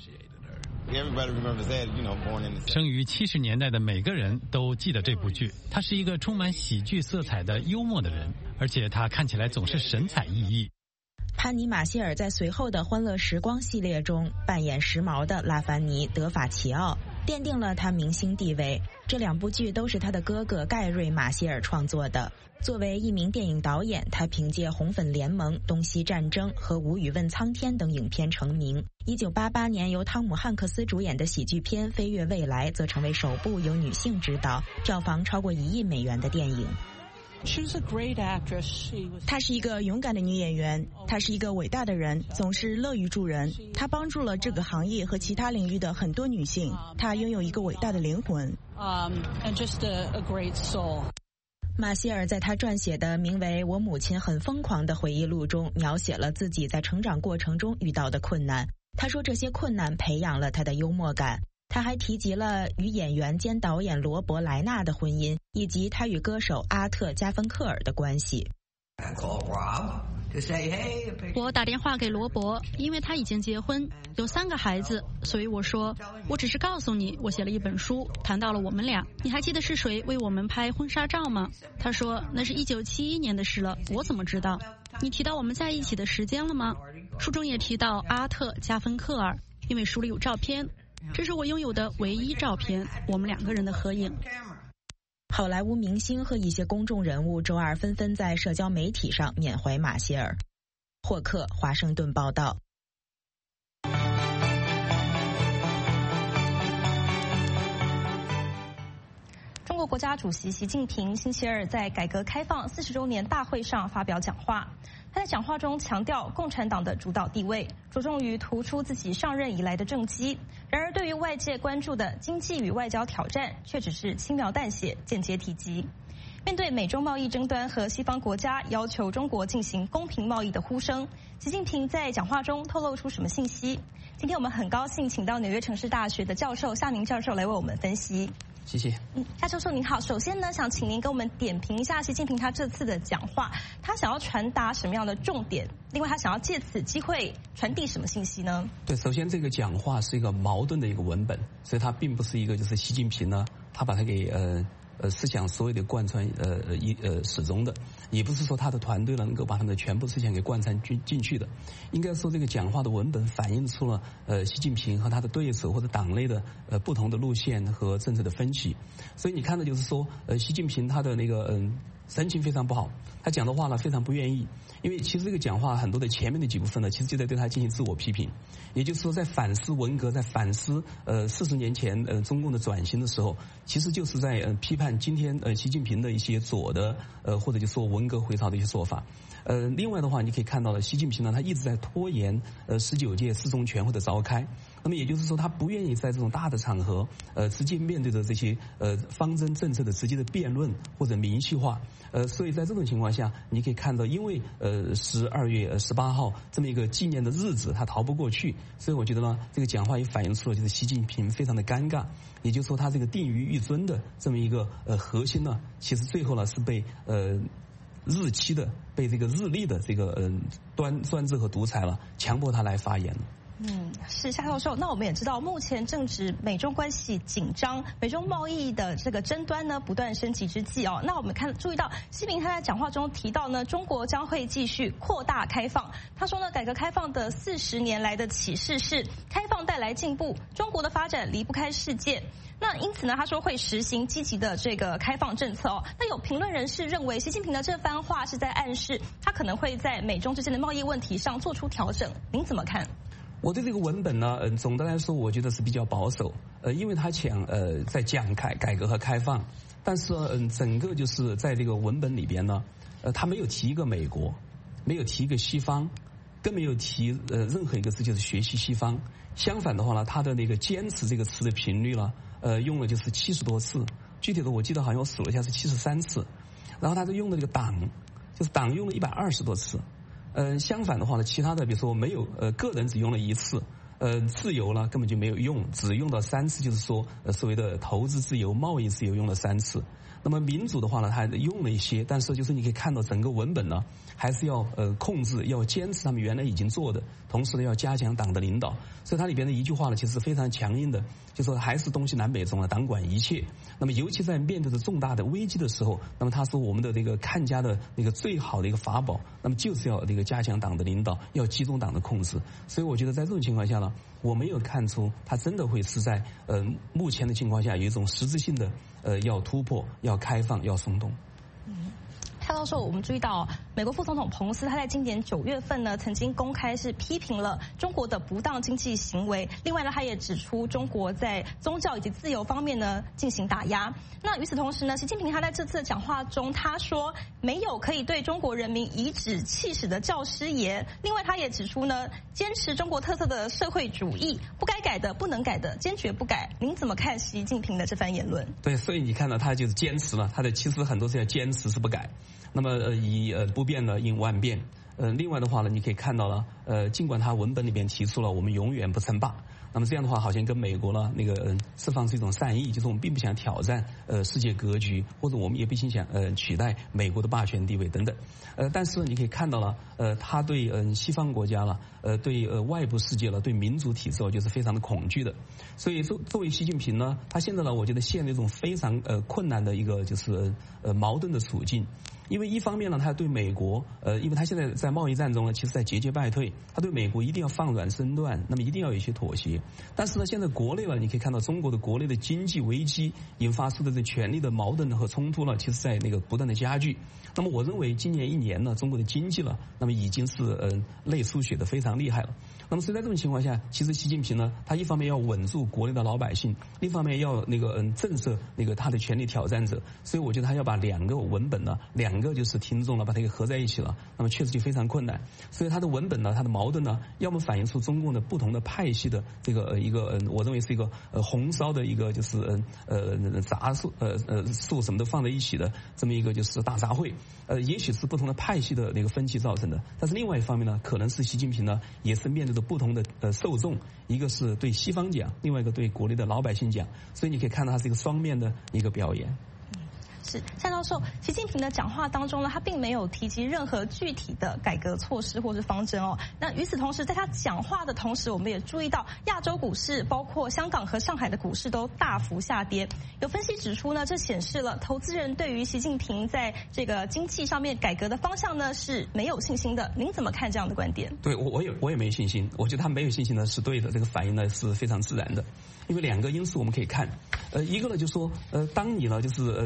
生于七十年代的每个人都记得这部剧。他是一个充满喜剧色彩的幽默的人，而且他看起来总是神采奕奕。 潘妮·马歇尔在随后的《欢乐时光》系列中扮演时髦的拉凡尼·德法齐奥，奠定了他明星地位。这两部剧都是他的哥哥盖瑞·马歇尔创作的。作为一名电影导演，他凭借《红粉联盟》《东西战争》和《无语问苍天》等影片成名。一九八八年由汤姆·汉克斯主演的喜剧片《飞越未来》则成为首部由女性执导、票房超过一亿美元的电影。 她是一个勇敢的女演员，她是一个伟大的人，总是乐于助人。她帮助了这个行业和其他领域的很多女性。她拥有一个伟大的灵魂。Um, and just a, a great soul. 马歇尔在他撰写的名为《我母亲很疯狂》的回忆录中，描写了自己在成长过程中遇到的困难。他说这些困难培养了他的幽默感。他还提及了与演员兼导演罗伯·莱纳的婚姻，以及他与歌手阿特·加芬克尔的关系。 我打电话给罗伯，因为他已经结婚，有三个孩子，所以我说，我只是告诉你，我写了一本书，谈到了我们俩。你还记得是谁为我们拍婚纱照吗？他说那是一九七一年的事了，我怎么知道？你提到我们在一起的时间了吗？书中也提到阿特·加芬克尔，因为书里有照片，这是我拥有的唯一照片，我们两个人的合影。 好莱坞明星和一些公众人物周二纷纷在社交媒体上缅怀马歇尔。霍克，华盛顿报道。 中国国家主席习近平星期二在改革开放四十周年大会上发表讲话。他在讲话中强调共产党的主导地位，着重于突出自己上任以来的政绩。然而，对于外界关注的经济与外交挑战，却只是轻描淡写、间接提及。面对美中贸易争端和西方国家要求中国进行公平贸易的呼声，习近平在讲话中透露出什么信息？今天我们很高兴请到纽约城市大学的教授夏明教授来为我们分析。 谢谢。 嗯，夏教授您好。首先呢，想请您给我们点评一下习近平他这次的讲话，他想要传达什么样的重点？另外，他想要借此机会传递什么信息呢？ 对，首先这个讲话是一个矛盾的一个文本，所以它并不是一个就是习近平呢，他把它给呃呃思想所有的贯穿呃呃一呃始终的，也不是说他的团队呢能够把他们的全部思想给贯穿进进去的。应该说这个讲话的文本反映出了呃习近平和他的对手或者党内的呃不同的路线和政策的分歧。所以你看的就是说呃习近平他的那个嗯神情非常不好。他讲的话呢非常不愿意，因为其实这个讲话很多的前面的几部分呢，其实就在对他进行自我批评，也就是说在反思文革，在反思呃四十年前呃中共的转型的时候，其实就是在呃批判今天呃习近平的一些左的呃或者就说文革回潮的一些做法。呃，另外的话，你可以看到了，习近平呢，他一直在拖延呃十九届四中全会的召开。那么也就是说，他不愿意在这种大的场合，呃，直接面对着这些呃方针政策的直接的辩论或者明细化。呃，所以在这种情况下，你可以看到，因为呃十二月十八号这么一个纪念的日子，他逃不过去。所以我觉得呢，这个讲话也反映出了就是习近平非常的尴尬。也就是说，他这个定于一尊的这么一个呃核心呢，其实最后呢是被呃。日期的被这个日历的这个嗯专专制和独裁了，强迫他来发言了。 嗯，是夏教授。那我们也知道，目前正值美中关系紧张、美中贸易的这个争端呢不断升级之际哦。那我们看注意到，习近平他在讲话中提到呢，中国将会继续扩大开放。他说呢，改革开放的四十年来的启示是，开放带来进步，中国的发展离不开世界。那因此呢，他说会实行积极的这个开放政策哦。那有评论人士认为，习近平的这番话是在暗示他可能会在美中之间的贸易问题上做出调整。您怎么看？ 我对这个文本呢，嗯，总的来说，我觉得是比较保守。呃，因为他讲呃在讲改改革和开放，但是嗯，整个就是在这个文本里边呢，呃，他没有提一个美国，没有提一个西方，更没有提呃任何一个字就是学习西方。相反的话呢，他的那个坚持这个词的频率呢，呃，用了就是七十多次，具体的我记得好像我数了一下是七十三次，然后他就用的这个党，就是党用了一百二十多次，呃，相反的话呢，其他的比如说没有呃个人只用了一次，呃，自由呢根本就没有用，只用到三次，就是说呃所谓的投资自由、贸易自由用了三次。那么民主的话呢，它用了一些，但是就是你可以看到整个文本呢，还是要呃控制，要坚持他们原来已经做的，同时呢要加强党的领导。所以它里边的一句话呢，其实非常强硬的，就说还是东西南北中啊，党管一切。那么尤其在面对着重大的危机的时候，那么他说我们的这个看家的那个最好的一个法宝，那么就是要这个加强党的领导，要集中党的控制。所以我觉得在这种情况下呢，我没有看出他真的会是在呃目前的情况下有一种实质性的呃要突破、要开放、要松动。 嗯。蔡教授，我们注意到美国副总统彭斯他在今年九月份呢，曾经公开是批评了中国的不当经济行为。另外呢，他也指出中国在宗教以及自由方面呢进行打压。那与此同时呢，习近平他在这次的讲话中，他说没有可以对中国人民颐指气使的教师爷。另外，他也指出呢，坚持中国特色的社会主义，不该改的、不能改的，坚决不改。您怎么看习近平的这番言论？ 对，所以你看到他就是坚持了，他的其实很多是要坚持，是不改。那么呃以呃不变呢应万变，呃另外的话呢，你可以看到了，呃尽管他文本里边提出了我们永远不称霸，那么这样的话好像跟美国呢那个嗯、呃、释放出一种善意，就是我们并不想挑战呃世界格局，或者我们也并不想呃取代美国的霸权地位等等，呃但是你可以看到了，呃他对嗯、呃、西方国家了，呃对呃外部世界了，对民主体制哦就是非常的恐惧的，所以作作为习近平呢，他现在呢我觉得陷入一种非常呃困难的一个就是呃矛盾的处境。因为一方面呢，他对美国，呃，因为他现在在贸易战中呢，其实在节节败退，他对美国一定要放软身段，那么一定要有一些妥协。但是呢，现在国内呢，你可以看到中国的国内的经济危机引发出的这权力的矛盾和冲突呢，其实在那个不断的加剧。那么我认为今年一年呢，中国的经济呢，那么已经是呃内出血的非常厉害了。那么所以在这种情况下，其实习近平呢，他一方面要稳住国内的老百姓，另一方面要那个嗯震慑那个他的权力挑战者。所以我觉得他要把两个文本呢，两个就是听众了，把它给合在一起了，那么确实就非常困难。所以他的文本呢，他的矛盾呢，要么反映出中共的不同的派系的这个呃一个嗯，我认为是一个呃红烧的一个就是嗯呃杂树呃呃树什么都放在一起的这么一个就是大杂烩。呃，也许是不同的派系的那个分歧造成的，但是另外一方面呢，可能是习近平呢也是面对着不同的呃受众，一个是对西方讲，另外一个对国内的老百姓讲，所以你可以看到它是一个双面的一个表演。 是夏教授，习近平的讲话当中呢，他并没有提及任何具体的改革措施或是方针哦。那与此同时，在他讲话的同时，我们也注意到亚洲股市，包括香港和上海的股市都大幅下跌。有分析指出呢，这显示了投资人对于习近平在这个经济上面改革的方向呢是没有信心的。您怎么看这样的观点？ 对，我我也我也没信心。我觉得他没有信心呢是对的，这个反应呢是非常自然的。因为两个因素我们可以看，呃，一个呢就说，呃，当你呢就是嗯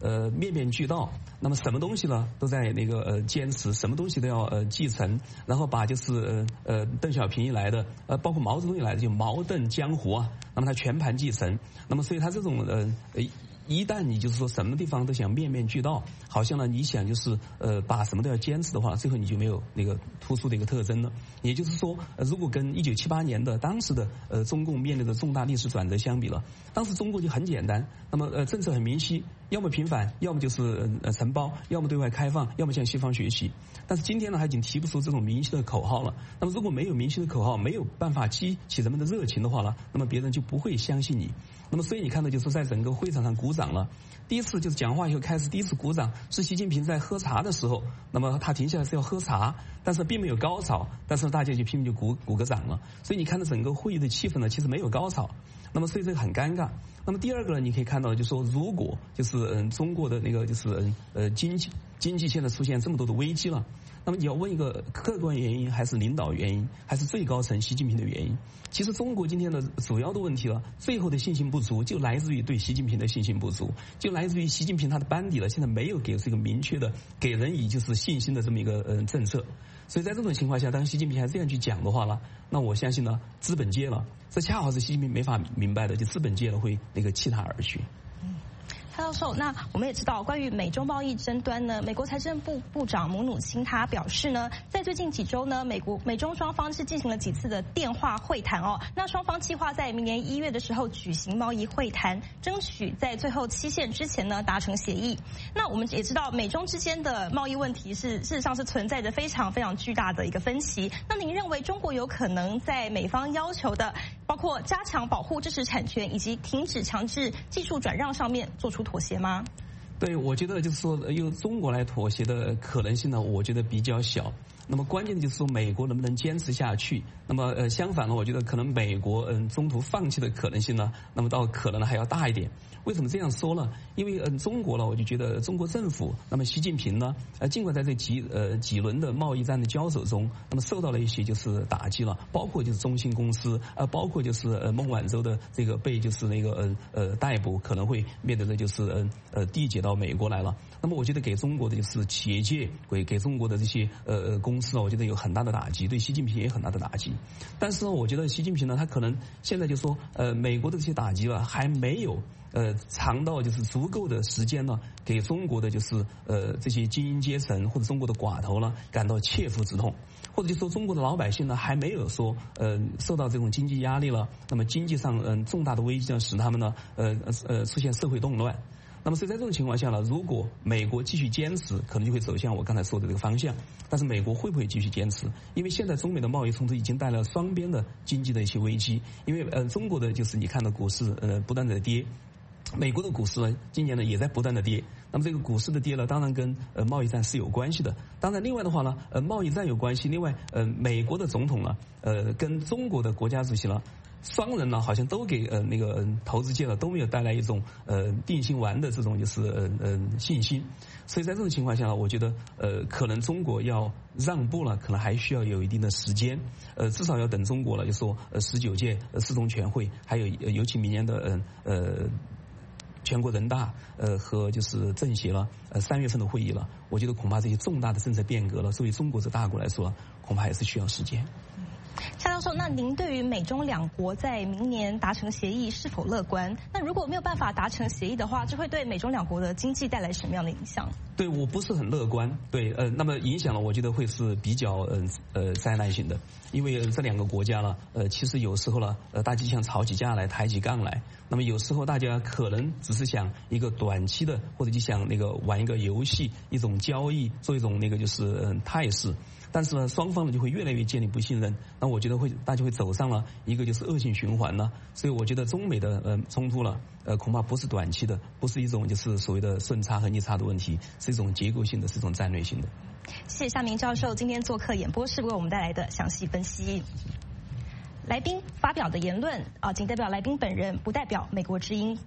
呃面面俱到，那么什么东西呢都在那个呃坚持，什么东西都要呃继承，然后把就是呃呃邓小平以来的呃包括毛泽东以来的就毛邓江湖啊，那么他全盘继承，那么所以他这种呃呃。一旦你就是说什么地方都想面面俱到，好像呢你想就是呃把什么都要坚持的话，最后你就没有那个突出的一个特征了。也就是说，呃、如果跟一九七八年的当时的呃中共面临的重大历史转折相比了，当时中国就很简单，那么呃政策很明晰，要么平反，要么就是呃承包，要么对外开放，要么向西方学习。但是今天呢，他已经提不出这种明晰的口号了。那么如果没有明晰的口号，没有办法激起人们的热情的话呢，那么别人就不会相信你。那么所以你看到就是在整个会场上鼓掌了，第一次就是讲话以后开始第一次鼓掌是习近平在喝茶的时候，那么他停下来是要喝茶，但是并没有高潮，但是大家就拼命就鼓鼓个掌了。所以你看到整个会议的气氛呢，其实没有高潮，那么所以这个很尴尬。那么第二个呢，你可以看到就是说，如果就是嗯中国的那个就是嗯呃经济经济现在出现这么多的危机了，那么你要问一个客观原因，还是领导原因，还是最高层习近平的原因？其实中国今天的主要的问题了，最后的信心不足就来自于对习近平的信心不足，就来自于习近平他的班底了，现在没有给出一个明确的给人以就是信心的这么一个嗯政策。所以在这种情况下，当习近平还这样去讲的话呢，那我相信呢，资本界了，这恰好是习近平没法明白的，就资本界了会那个弃他而去。 蔡教授，那我们也知道，关于美中贸易争端呢，美国财政部部长姆努钦他表示呢，在最近几周呢，美国美中双方是进行了几次的电话会谈哦。那双方计划在明年一月的时候举行贸易会谈，争取在最后期限之前呢达成协议。那我们也知道，美中之间的贸易问题是事实上是存在着非常非常巨大的一个分歧。那您认为中国有可能在美方要求的包括加强保护知识产权以及停止强制技术转让上面做出妥协吗？ 对，我觉得就是说，由中国来妥协的可能性呢，我觉得比较小。那么关键的就是说，美国能不能坚持下去？那么呃，相反呢，我觉得可能美国嗯中途放弃的可能性呢，那么倒可能还要大一点。为什么这样说呢？因为嗯中国呢，我就觉得中国政府，那么习近平呢，呃，尽管在这几呃几轮的贸易战的交手中，那么受到了一些就是打击了，包括就是中兴公司，呃，包括就是呃孟晚舟的这个被就是那个呃呃逮捕，可能会面对的就是呃呃递解到美国来了。那么我觉得给中国的就是企业界，给给中国的这些呃呃公司呢，我觉得有很大的打击，对习近平也有很大的打击。但是呢，我觉得习近平呢，他可能现在就说，呃，美国的这些打击了，还没有呃尝到就是足够的时间呢，给中国的就是呃这些精英阶层或者中国的寡头呢感到切肤之痛，或者就说中国的老百姓呢还没有说呃受到这种经济压力了，那么经济上嗯、呃、重大的危机呢使他们呢呃呃出现社会动乱。那么所以在这种情况下呢，如果美国继续坚持，可能就会走向我刚才说的这个方向。但是美国会不会继续坚持？因为现在中美的贸易冲突已经带来了双边的经济的一些危机。因为呃中国的就是你看到股市呃不断的跌，美国的股市呢今年呢也在不断的跌。那么这个股市的跌呢，当然跟呃贸易战是有关系的。当然另外的话呢，呃贸易战有关系。另外呃美国的总统呢，呃跟中国的国家主席呢。双人呢，好像都给呃那个投资界了都没有带来一种呃定心丸的这种就是呃呃信心，所以在这种情况下呢，我觉得呃可能中国要让步了，可能还需要有一定的时间，呃至少要等中国了，就说呃十九届呃四中全会，还有尤其明年的呃呃全国人大呃和就是政协了呃三月份的会议了，我觉得恐怕这些重大的政策变革了，作为中国这大国来说，恐怕还是需要时间。 夏教授，那您对于美中两国在明年达成协议是否乐观？那如果没有办法达成协议的话，这会对美中两国的经济带来什么样的影响？ 对，我不是很乐观。对，呃，那么影响了，我觉得会是比较呃呃灾难性的，因为这两个国家呢，呃，其实有时候呢，呃，大家想吵起架来，抬起杠来。那么有时候大家可能只是想一个短期的，或者就想那个玩一个游戏，一种交易，做一种那个就是嗯、呃、态势。但是呢，双方呢就会越来越建立不信任，那我觉得会大家会走上了一个就是恶性循环呢。所以我觉得中美的呃冲突了，呃恐怕不是短期的，不是一种就是所谓的顺差和逆差的问题，是一种结构性的，是一种战略性的。 谢谢夏明教授今天做客演播室为我们带来的详细分析。来宾发表的言论啊，仅代表来宾本人，不代表美国之音。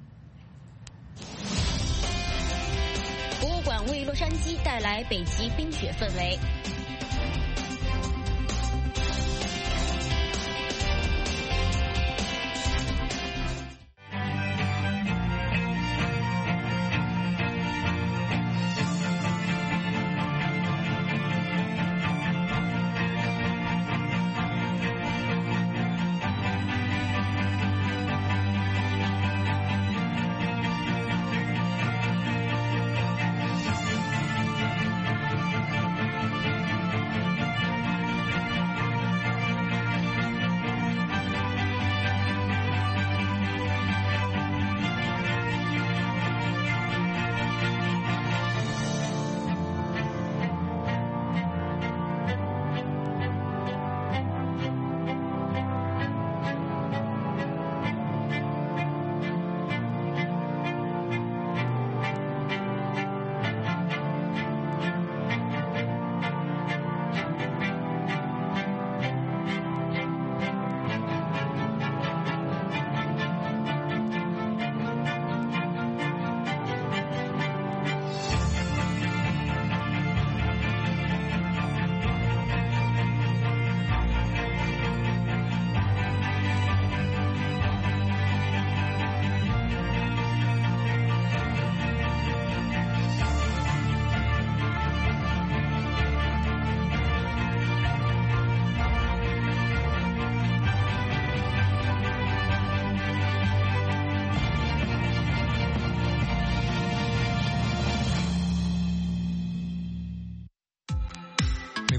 博物馆为洛杉矶带来北极冰雪氛围。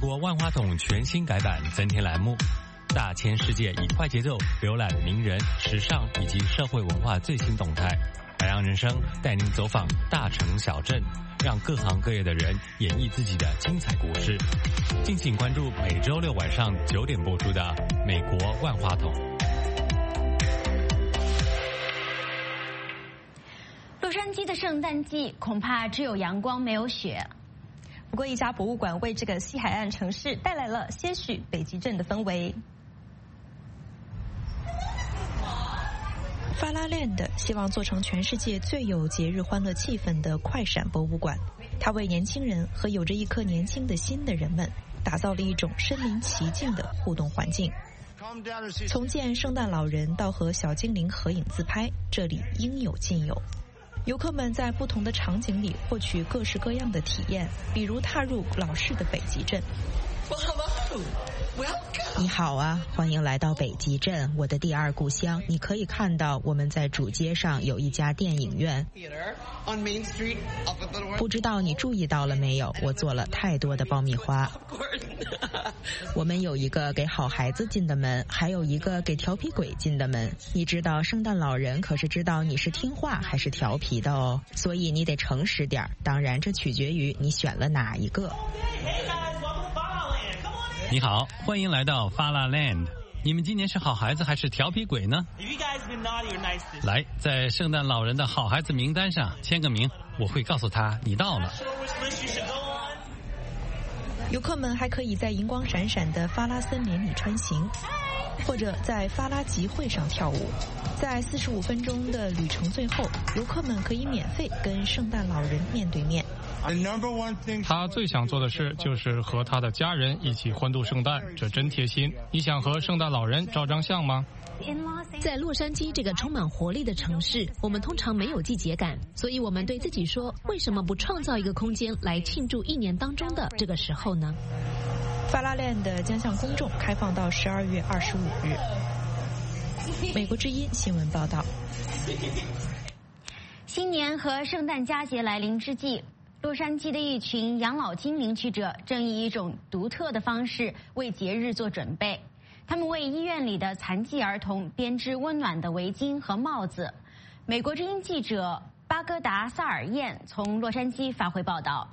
国万花筒全新改版增添栏目，大千世界以快节奏浏览名人、时尚以及社会文化最新动态。海洋人生带您走访大城小镇，让各行各业的人演绎自己的精彩故事。敬请关注每周六晚上九点播出的《美国万花筒》。 洛杉矶的圣诞季恐怕只有阳光没有雪。 不过，一家博物馆为这个西海岸城市带来了些许北极镇的氛围。 法拉 Land 希望做成全世界最有节日欢乐气氛的快闪博物馆，它为年轻人和有着一颗年轻的心的人们打造了一种身临其境的互动环境。从见圣诞老人到和小精灵合影自拍，这里应有尽有。游客们在不同的场景里获取各式各样的体验，比如踏入老式的北极镇。 你好啊，欢迎来到北极镇，我的第二故乡。你可以看到我们在主街上有一家电影院，不知道你注意到了没有，我做了太多的爆米花。我们有一个给好孩子进的门，还有一个给调皮鬼进的门。你知道圣诞老人可是知道你是听话还是调皮的哦，所以你得诚实点，当然这取决于你选了哪一个。 你好，欢迎来到法拉 Land。你们今年是好孩子还是调皮鬼呢？来，在圣诞老人的好孩子名单上签个名，我会告诉他你到了。 游客们还可以在银光闪闪的法拉森林里穿行，或者在法拉集会上跳舞。在四十五分钟的旅程最后，游客们可以免费跟圣诞老人面对面。 他最想做的事就是和他的家人一起欢度圣诞，这真贴心。你想和圣诞老人照张相吗？ 在洛杉矶这个充满活力的城市，我们通常没有季节感，所以我们对自己说，为什么不创造一个空间来庆祝一年当中的这个时候呢？ 法拉 Land 将向公众开放到十二月二十五日。美国之音新闻报道。 新年和圣诞佳节来临之际，洛杉矶的一群养老金领取者正以一种独特的方式为节日做准备。他们为医院里的残疾儿童编织温暖的围巾和帽子。美国之音记者巴戈达萨尔燕从洛杉矶发回报道。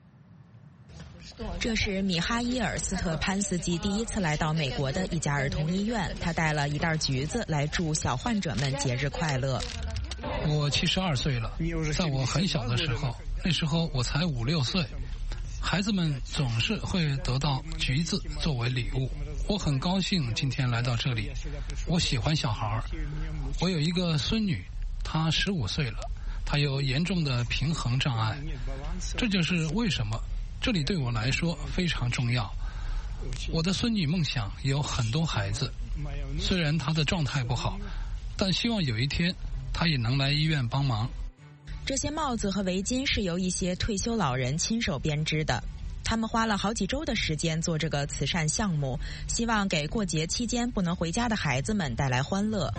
这是米哈伊尔斯特潘斯基第一次来到美国的一家儿童医院，他带了一袋橘子来祝小患者们节日快乐。 我七十二岁了，在我很小的时候，那时候我才五六岁，孩子们总是会得到橘子作为礼物。我很高兴今天来到这里，我喜欢小孩。我有一个孙女，她十五岁了，她有严重的平衡障碍，这就是为什么这里对我来说非常重要。我的孙女梦想有很多孩子，虽然她的状态不好，但希望有一天她也能来医院帮忙。 这些帽子和围巾是由一些退休老人亲手编织的，他们花了好几周的时间做这个慈善项目，希望给过节期间不能回家的孩子们带来欢乐。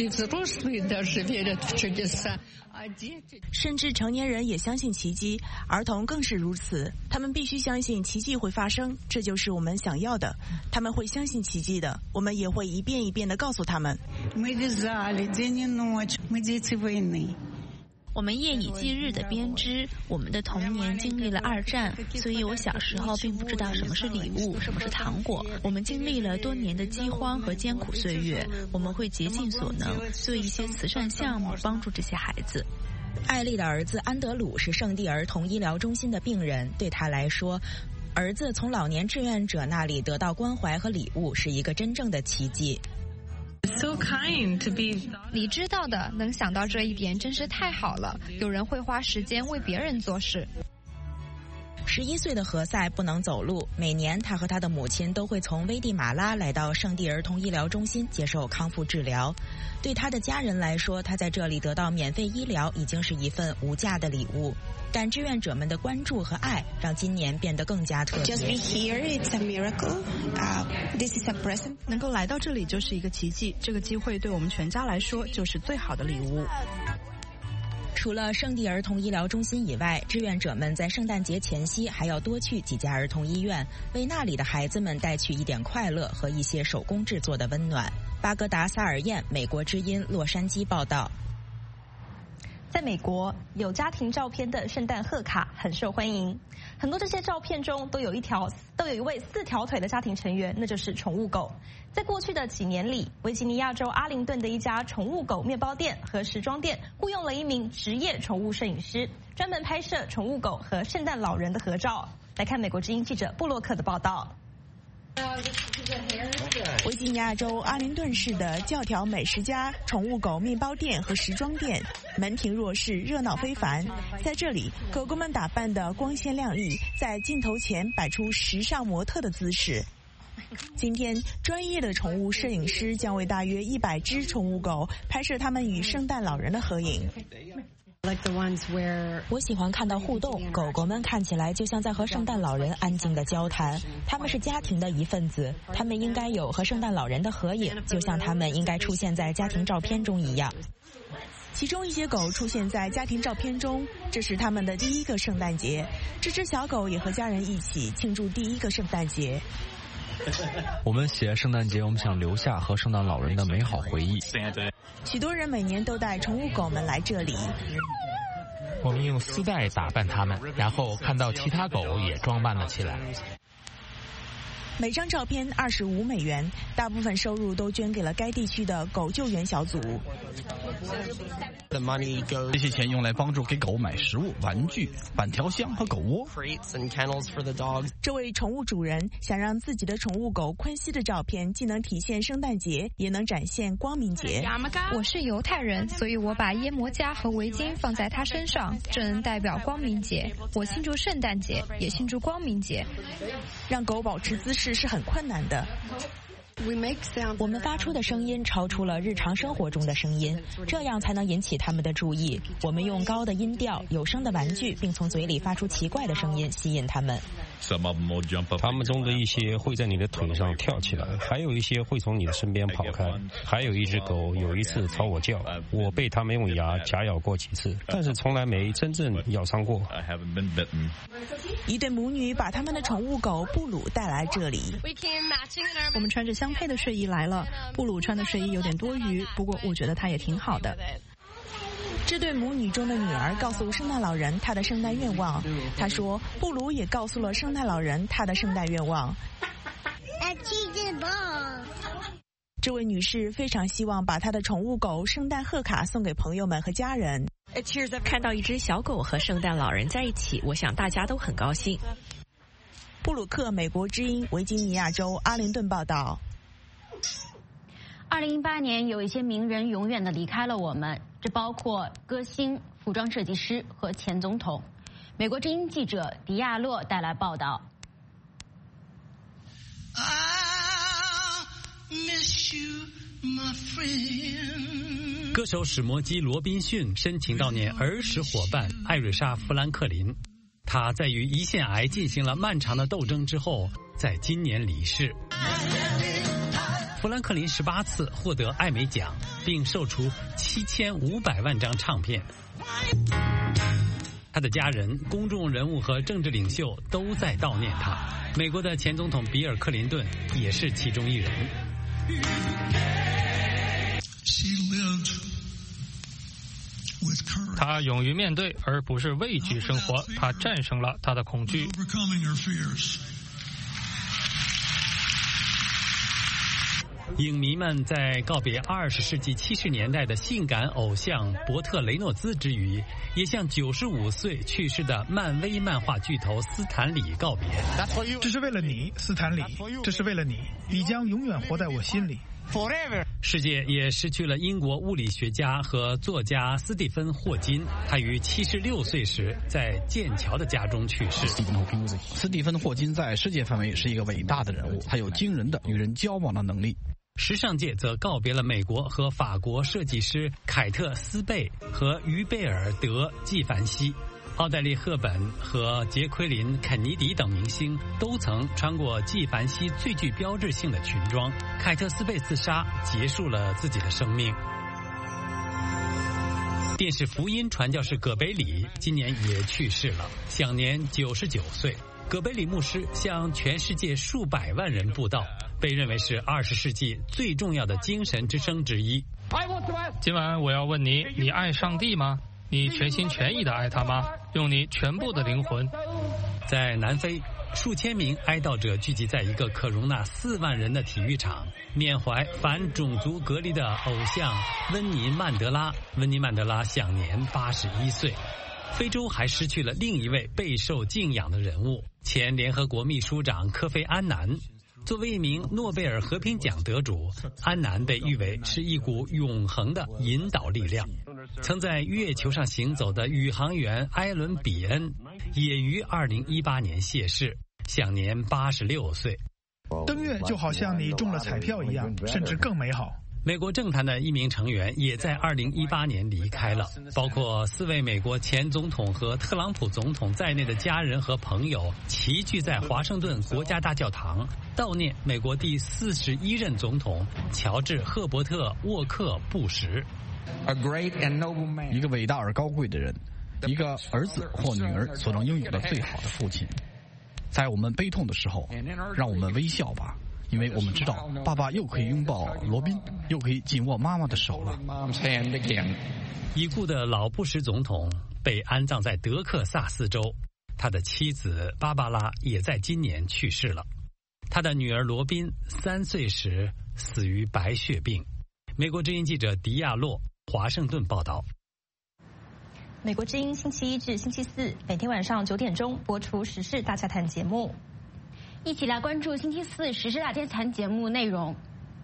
甚至成年人也相信奇迹，儿童更是如此。他们必须相信奇迹会发生，这就是我们想要的。他们会相信奇迹的，我们也会一遍一遍地告诉他们。 我们夜以继日的编织，我们的童年经历了二战，所以我小时候并不知道什么是礼物，什么是糖果。我们经历了多年的饥荒和艰苦岁月，我们会竭尽所能做一些慈善项目，帮助这些孩子。 艾丽的儿子安德鲁是圣地儿童医疗中心的病人，对他来说，儿子从老年志愿者那里得到关怀和礼物是一个真正的奇迹。 So kind to be... 你知道的，能想到这一点真是太好了。有人会花时间为别人做事。 十一岁的何塞不能走路，每年他和他的母亲都会从危地马拉来到圣地儿童医疗中心接受康复治疗。对他的家人来说，他在这里得到免费医疗已经是一份无价的礼物。但志愿者们的关注和爱让今年变得更加特别。 Just be here, it's a miracle. Uh, this is a present. 能够来到这里就是一个奇迹，这个机会对我们全家来说就是最好的礼物。 除了圣地儿童医疗中心以外，志愿者们在圣诞节前夕还要多去几家儿童医院，为那里的孩子们带去一点快乐和一些手工制作的温暖。巴格达·萨尔燕，美国之音，洛杉矶报道。 在美国，有家庭照片的圣诞贺卡很受欢迎。很多这些照片中都有一条，都有一位四条腿的家庭成员，那就是宠物狗。在过去的几年里，维吉尼亚州阿灵顿的一家宠物狗面包店和时装店雇佣了一名职业宠物摄影师，专门拍摄宠物狗和圣诞老人的合照。来看美国之音记者布洛克的报道。 维吉尼亚州阿灵顿市的教条美食家宠物狗面包店和时装店门庭若市，热闹非凡。在这里，狗狗们打扮得光鲜亮丽，在镜头前摆出时尚模特的姿势。今天，专业的宠物摄影师将为大约一百只宠物狗拍摄它们与圣诞老人的合影。 我喜欢看到互动，狗狗们看起来就像在和圣诞老人安静的交谈。他们是家庭的一份子，他们应该有和圣诞老人的合影，就像他们应该出现在家庭照片中一样。 其中一些狗出现在家庭照片中，这是他们的第一个圣诞节。这只小狗也和家人一起庆祝第一个圣诞节。 我们写圣诞节，我们想留下和圣诞老人的美好回忆。 许多人每年都带宠物狗们来这里。 我们用丝带打扮它们，然后看到其他狗也装扮了起来。 每张照片二十五美元，大部分收入都捐给了该地区的狗救援小组。 这些钱用来帮助给狗买食物、玩具、板条箱和狗窝。 这位宠物主人想让自己的宠物狗昆西的照片既能体现圣诞节，也能展现光明节。 我是犹太人，所以我把耶摩加和围巾放在他身上，这能代表光明节。我庆祝圣诞节，也庆祝光明节。 让狗保持姿势是很困难的。 我们发出的声音超出了日常生活中的声音，这样才能引起他们的注意。我们用高的音调、有声的玩具，并从嘴里发出奇怪的声音，吸引他们。 他们中的一些会在你的腿上跳起来，还有一些会从你的身边跑开。还有一只狗有一次朝我叫，我被它们用牙夹咬过几次，但是从来没真正咬伤过。 一对母女把他们的宠物狗布鲁带来这里。 我们穿着相配的睡衣来了，布鲁穿的睡衣有点多余，不过我觉得它也挺好的。 这对母女中的女儿告诉圣诞老人她的圣诞愿望，她说布鲁也告诉了圣诞老人她的圣诞愿望。这位女士非常希望把她的宠物狗圣诞贺卡送给朋友们和家人。 看到一只小狗和圣诞老人在一起，我想大家都很高兴。 布鲁克，美国之音，维吉尼亚州阿灵顿报道。 二零一八年，有一些名人永远的离开了我们，这包括歌星、服装设计师和前总统。美国之音记者迪亚洛带来报道。 歌手史摩基·罗宾逊深情悼念儿时伙伴艾瑞莎·富兰克林。他在与胰腺癌进行了漫长的斗争之后，在今年离世。富兰克林十八次获得艾美奖，并售出七千五百万张唱片。他的家人、公众人物和政治领袖都在悼念他。美国的前总统比尔·克林顿也是其中一人。 他勇于面对，而不是畏惧生活。他战胜了他的恐惧。 影迷们在告别二十世纪七十年代的性感偶像伯特雷诺兹之余，也向九十五岁去世的漫威漫画巨头斯坦李告别。 这是为了你，斯坦李，这是为了你，你将永远活在我心里。 世界也失去了英国物理学家和作家斯蒂芬·霍金，他于七十六岁时在剑桥的家中去世。 斯蒂芬·霍金在世界范围是一个伟大的人物，他有惊人的与人交往的能力。 时尚界则告别了美国和法国设计师凯特·斯贝和于贝尔德·纪梵希。奥黛丽·赫本和杰奎琳·肯尼迪等明星都曾穿过纪梵希最具标志性的裙装。凯特斯贝自杀，结束了自己的生命。 电视福音传教士葛北里今年也去世了，享年九十九岁。葛北里牧师向全世界数百万人布道，被认为是二十世纪最重要的精神之声之一。 今晚我要问你，你爱上帝吗？你全心全意的爱他吗？用你全部的灵魂。 在南非，数千名哀悼者聚集在一个可容纳四万人的体育场，缅怀反种族隔离的偶像温尼曼德拉。温尼曼德拉享年八十一岁。非洲还失去了另一位备受敬仰的人物，前联合国秘书长科菲安南。作为一名诺贝尔和平奖得主，安南被誉为是一股永恒的引导力量。曾在月球上行走的宇航员埃伦·比恩也于二零一八年谢世，享年八十六岁。 登月就好像你中了彩票一样，甚至更美好。 美国政坛的一名成员也在二零一八年离开了，包括四位美国前总统和特朗普总统在内的家人和朋友齐聚在华盛顿国家大教堂，悼念美国第四十一任总统乔治·赫伯特·沃克·布什。 一个伟大而高贵的人，一个儿子或女儿所能拥有的最好的父亲。在我们悲痛的时候，让我们微笑吧。因为我们知道，爸爸又可以拥抱罗宾，又可以紧握妈妈的手了。 已故的老布什总统被安葬在德克萨斯州，他的妻子芭芭拉也在今年去世了。他的女儿罗宾三岁时死于白血病。美国之音记者迪亚洛华盛顿报道。 美国之音星期一至星期四每天晚上九点钟播出时事大家谈节目。 一起来关注星期四时事大家谈节目内容。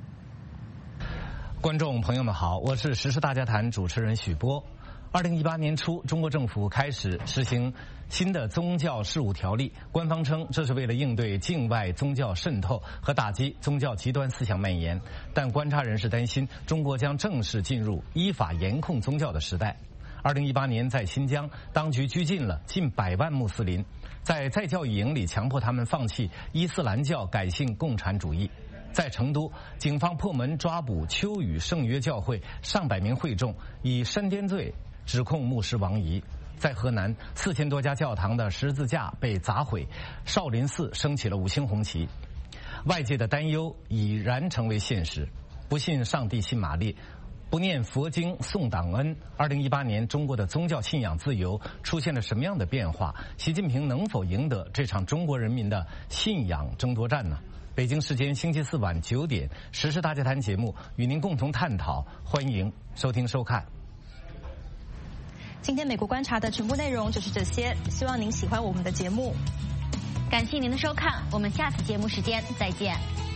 观众朋友们好，我是时事大家谈主持人许波。二零一八年初，中国政府开始实行新的宗教事务条例，官方称这是为了应对境外宗教渗透和打击宗教极端思想蔓延。但观察人士担心，中国将正式进入依法严控宗教的时代。二零一八年，在新疆，当局拘禁了近百万穆斯林，在再教育营里强迫他们放弃伊斯兰教，改信共产主义。在成都，警方破门抓捕秋雨圣约教会上百名会众，以煽颠罪指控牧师王怡。在河南，四千多家教堂的十字架被砸毁，少林寺升起了五星红旗。外界的担忧已然成为现实，不信上帝信马列，不念佛经送党恩。二零一八年，中国的宗教信仰自由出现了什么样的变化？习近平能否赢得这场中国人民的信仰争夺战呢？北京时间星期四晚九点，时事大家谈节目与您共同探讨，欢迎收听收看。 今天美国观察的全部内容就是这些，希望您喜欢我们的节目。 感谢您的收看，我们下次节目时间再见。